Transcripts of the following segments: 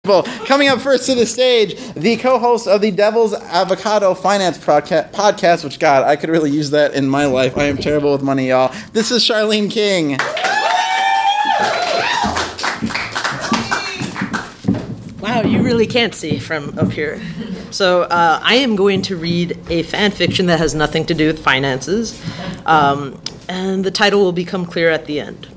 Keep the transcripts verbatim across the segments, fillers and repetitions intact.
Coming up first to the stage, the co-host of the Devil's Avocado Finance Podca- Podcast, which, God, I could really use that in my life. I am terrible with money, y'all. This is Charlene King. Wow, you really can't see from up here. So uh, I am going to read a fan fiction that has nothing to do with finances, um, and the title will become clear at the end.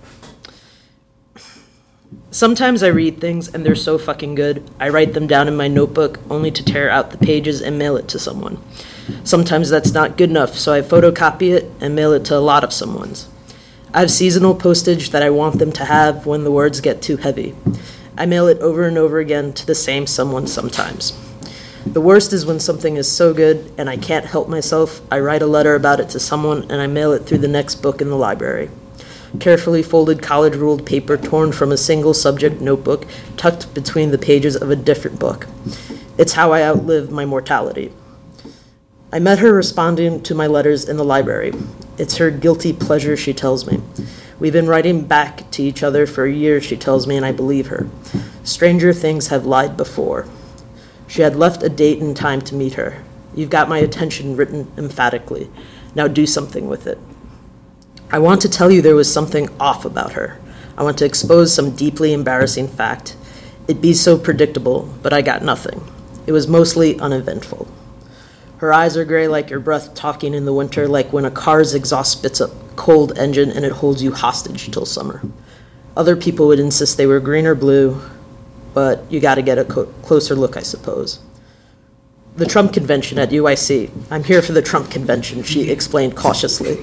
Sometimes I read things and they're so fucking good, I write them down in my notebook only to tear out the pages and mail it to someone. Sometimes that's not good enough, so I photocopy it and mail it to a lot of someone's. I have seasonal postage that I want them to have when the words get too heavy. I mail it over and over again to the same someone sometimes. The worst is when something is so good and I can't help myself, I write a letter about it to someone and I mail it through the next book in the library. Carefully folded college-ruled paper torn from a single subject notebook tucked between the pages of a different book. It's how I outlive my mortality. I met her responding to my letters in the library. It's her guilty pleasure, she tells me. We've been writing back to each other for a year, she tells me, and I believe her. Stranger things have lied before. She had left a date and time to meet her. You've got my attention written emphatically. Now do something with it. I want to tell you there was something off about her. I want to expose some deeply embarrassing fact. It'd be so predictable, but I got nothing. It was mostly uneventful. Her eyes are gray like your breath talking in the winter, like when a car's exhaust spits a cold engine and it holds you hostage till summer. Other people would insist they were green or blue, but you got to get a co- closer look, I suppose. The Trump convention at U I C. I'm here for the Trump convention, she explained cautiously.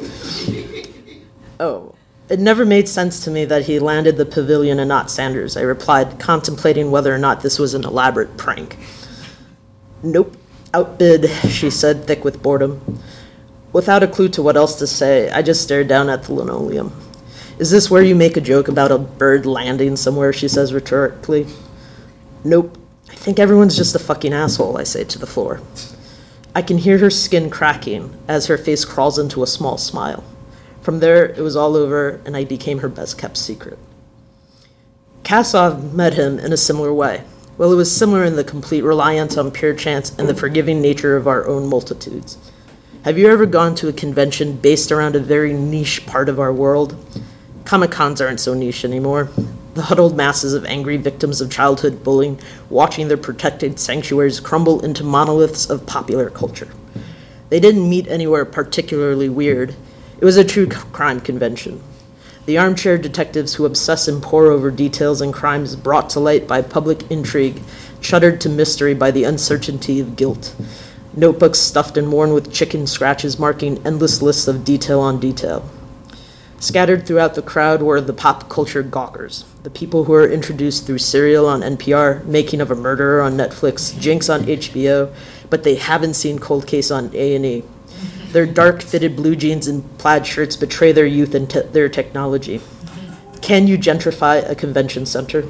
Oh, it never made sense to me that he landed the pavilion and not Sanders, I replied, contemplating whether or not this was an elaborate prank. Nope, outbid, she said, thick with boredom. Without a clue to what else to say, I just stared down at the linoleum. Is this where you make a joke about a bird landing somewhere, she says rhetorically. Nope, I think everyone's just a fucking asshole, I say to the floor. I can hear her skin cracking as her face crawls into a small smile. From there, it was all over, and I became her best-kept secret. Kasov met him in a similar way. Well, it was similar in the complete reliance on pure chance and the forgiving nature of our own multitudes. Have you ever gone to a convention based around a very niche part of our world? Comic-Cons aren't so niche anymore. The huddled masses of angry victims of childhood bullying watching their protected sanctuaries crumble into monoliths of popular culture. They didn't meet anywhere particularly weird. It was a true crime convention. The armchair detectives who obsess and pore over details and crimes brought to light by public intrigue, shuddered to mystery by the uncertainty of guilt. Notebooks stuffed and worn with chicken scratches marking endless lists of detail on detail. Scattered throughout the crowd were the pop culture gawkers, the people who were introduced through Serial on N P R, Making of a Murderer on Netflix, Jinx on H B O, but they haven't seen Cold Case on A and E. Their dark-fitted blue jeans and plaid shirts betray their youth and te- their technology. Can you gentrify a convention center?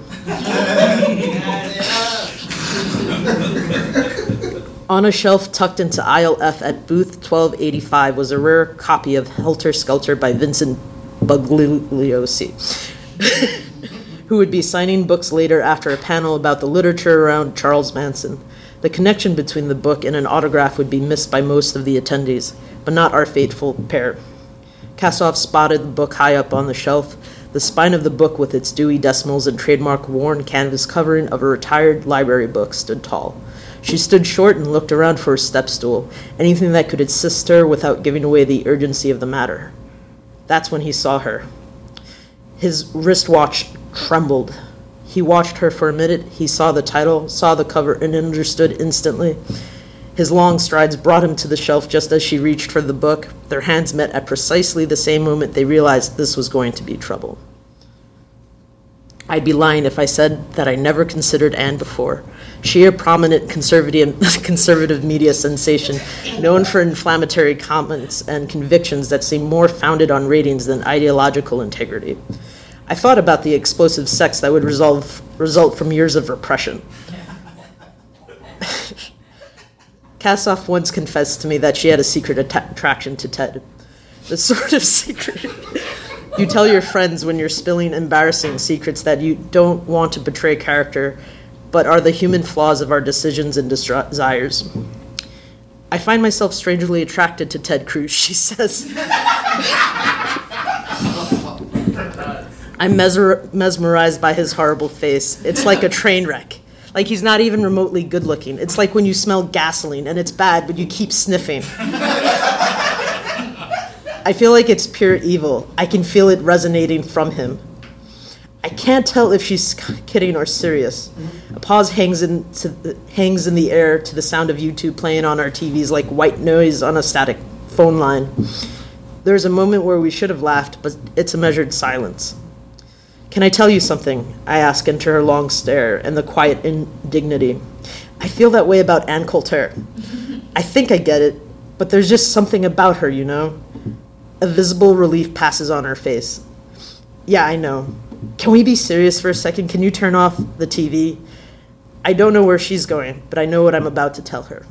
On a shelf tucked into aisle F at booth twelve eighty-five was a rare copy of Helter Skelter by Vincent Bugliosi, who would be signing books later after a panel about the literature around Charles Manson. The connection between the book and an autograph would be missed by most of the attendees, but not our fateful pair. Kasov spotted the book high up on the shelf. The spine of the book with its Dewey Decimals and trademark worn canvas covering of a retired library book stood tall. She stood short and looked around for a step stool, anything that could assist her without giving away the urgency of the matter. That's when he saw her. His wristwatch trembled. He watched her for a minute. He saw the title, saw the cover, and understood instantly. His long strides brought him to the shelf just as she reached for the book. Their hands met at precisely the same moment they realized this was going to be trouble. I'd be lying if I said that I never considered Anne before. She, a prominent conservative, conservative media sensation, known for inflammatory comments and convictions that seem more founded on ratings than ideological integrity. I thought about the explosive sex that would resolve, result from years of repression. Kasov once confessed to me that she had a secret att- attraction to Ted. The sort of secret you tell your friends when you're spilling embarrassing secrets that you don't want to betray character but are the human flaws of our decisions and desires. I find myself strangely attracted to Ted Cruz, she says. I'm mesmer- mesmerized by his horrible face. It's like a train wreck. Like he's not even remotely good looking. It's like when you smell gasoline and it's bad, but you keep sniffing. I feel like it's pure evil. I can feel it resonating from him. I can't tell if she's kidding or serious. A pause hangs in, to the, hangs in the air to the sound of YouTube playing on our T Vs like white noise on a static phone line. There's a moment where we should have laughed, but it's a measured silence. Can I tell you something? I ask into her long stare and the quiet indignity. I feel that way about Ann Coulter. I think I get it, but there's just something about her, you know? A visible relief passes on her face. Yeah, I know. Can we be serious for a second? Can you turn off the T V? I don't know where she's going, but I know what I'm about to tell her.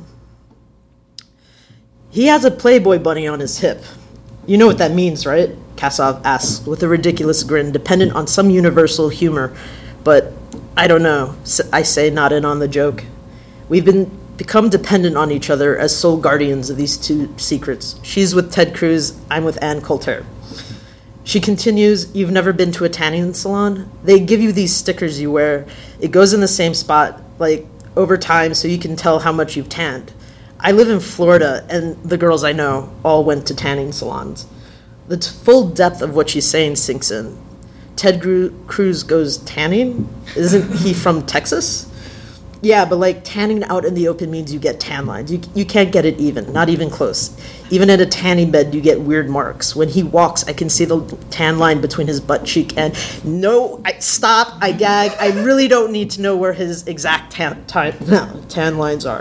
He has a Playboy bunny on his hip. You know what that means, right? Kasov asks with a ridiculous grin, dependent on some universal humor. But I don't know, I say, not in on the joke. We've been become dependent on each other as sole guardians of these two secrets. She's with Ted Cruz, I'm with Ann Coulter. She continues, you've never been to a tanning salon? They give you these stickers you wear. It goes in the same spot, like, over time so you can tell how much you've tanned. I live in Florida, and the girls I know all went to tanning salons. The t- full depth of what she's saying sinks in. Ted Gru- Cruz goes tanning? Isn't he from Texas? Yeah, but like tanning out in the open means you get tan lines. You you can't get it even, not even close. Even at a tanning bed, you get weird marks. When he walks, I can see the tan line between his butt cheek and... No, I, stop, I gag. I really don't need to know where his exact tan, tan, no, tan lines are.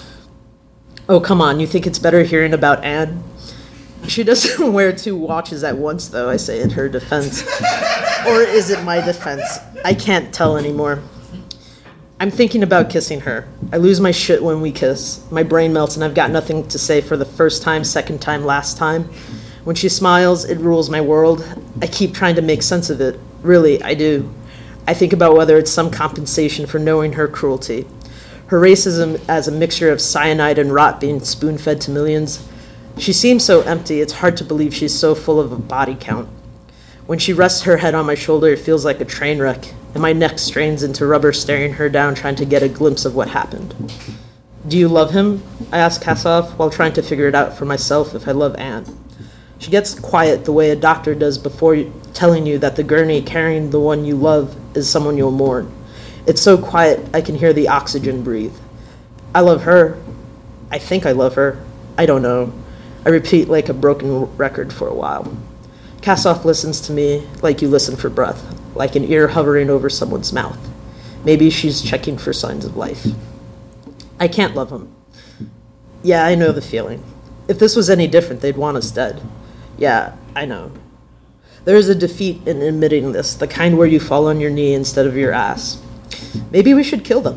Oh, come on, you think it's better hearing about Anne? She doesn't wear two watches at once, though, I say in her defense. Or is it my defense? I can't tell anymore. I'm thinking about kissing her. I lose my shit when we kiss. My brain melts and I've got nothing to say for the first time, second time, last time. When she smiles, it rules my world. I keep trying to make sense of it. Really, I do. I think about whether it's some compensation for knowing her cruelty. Her racism as a mixture of cyanide and rot being spoon-fed to millions. She seems so empty, it's hard to believe she's so full of a body count. When she rests her head on my shoulder, it feels like a train wreck, and my neck strains into rubber, staring her down, trying to get a glimpse of what happened. Do you love him? I ask Kasov, while trying to figure it out for myself if I love Anne. She gets quiet the way a doctor does before telling you that the gurney carrying the one you love is someone you'll mourn. It's so quiet I can hear the oxygen breathe. I love her. I think I love her. I don't know. I repeat like a broken record for a while. Kasov listens to me like you listen for breath, like an ear hovering over someone's mouth. Maybe she's checking for signs of life. I can't love him. Yeah, I know the feeling. If this was any different, they'd want us dead. Yeah, I know. There is a defeat in admitting this, the kind where you fall on your knee instead of your ass. Maybe we should kill them.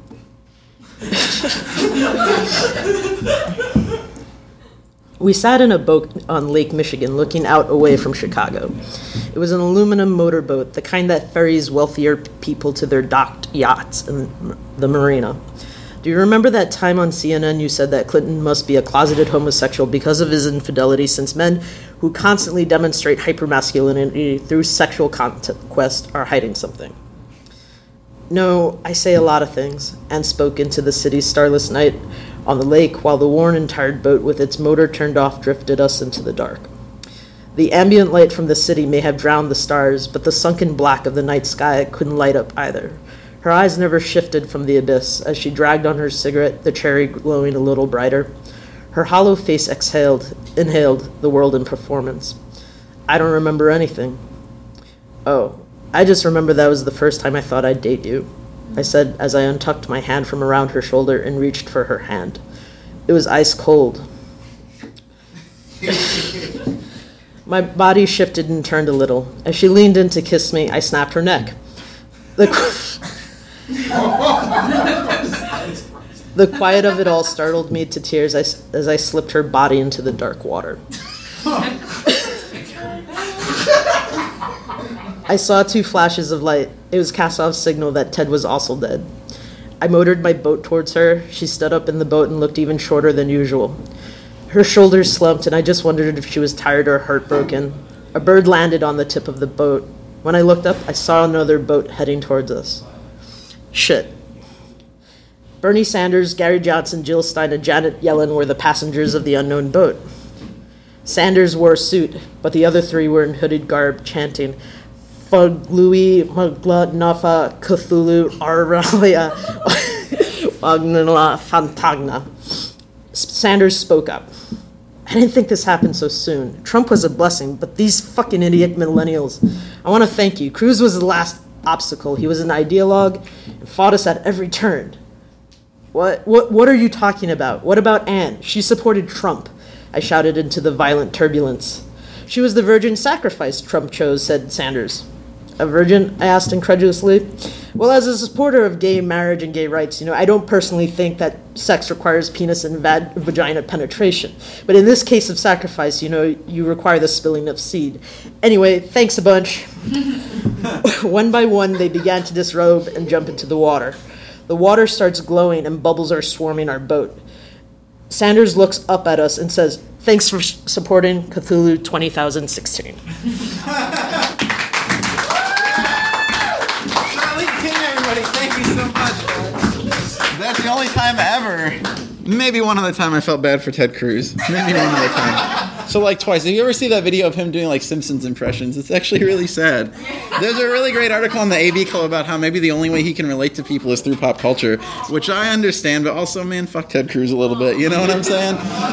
We sat in a boat on Lake Michigan looking out away from Chicago. It was an aluminum motorboat, the kind that ferries wealthier people to their docked yachts in the marina. Do you remember that time on C N N you said that Clinton must be a closeted homosexual because of his infidelity, since men who constantly demonstrate hypermasculinity through sexual conquest are hiding something? No, I say a lot of things, and spoke into the city's starless night on the lake while the worn and tired boat with its motor turned off drifted us into the dark. The ambient light from the city may have drowned the stars, but the sunken black of the night sky couldn't light up either. Her eyes never shifted from the abyss as she dragged on her cigarette, the cherry glowing a little brighter. Her hollow face exhaled, inhaled the world in performance. I don't remember anything. Oh, I just remember that was the first time I thought I'd date you, I said as I untucked my hand from around her shoulder and reached for her hand. It was ice cold. My body shifted and turned a little. As she leaned in to kiss me, I snapped her neck. The, the quiet of it all startled me to tears as, as I slipped her body into the dark water. I saw two flashes of light. It was Kasov's signal that Ted was also dead. I motored my boat towards her. She stood up in the boat and looked even shorter than usual. Her shoulders slumped, and I just wondered if she was tired or heartbroken. A bird landed on the tip of the boat. When I looked up, I saw another boat heading towards us. Shit. Bernie Sanders, Gary Johnson, Jill Stein, and Janet Yellen were the passengers of the unknown boat. Sanders wore a suit, but the other three were in hooded garb, chanting, Faglui Magla Nafa Cthulhu Aralia Wagnala Fantagna. Sanders spoke up. I didn't think this happened so soon. Trump was a blessing, but these fucking idiot millennials. I want to thank you. Cruz was the last obstacle. He was an ideologue and fought us at every turn. What, what, what are you talking about? What about Anne? She supported Trump. I shouted into the violent turbulence. She was the virgin sacrifice Trump chose, said Sanders. A virgin? I asked incredulously. Well, as a supporter of gay marriage and gay rights, you know, I don't personally think that sex requires penis and va- vagina penetration. But in this case of sacrifice, you know, you require the spilling of seed. Anyway, thanks a bunch. One by one, they began to disrobe and jump into the water. The water starts glowing and bubbles are swarming our boat. Sanders looks up at us and says, thanks for sh- supporting Cthulhu twenty sixteen. Thank you so much. That's the only time ever. Maybe one other time I felt bad for Ted Cruz. Maybe one other time. So like twice. If you ever see that video of him doing like Simpsons impressions, it's actually really sad. There's a really great article on the A B Club about how maybe the only way he can relate to people is through pop culture, which I understand, but also, man, fuck Ted Cruz a little bit. You know what I'm saying?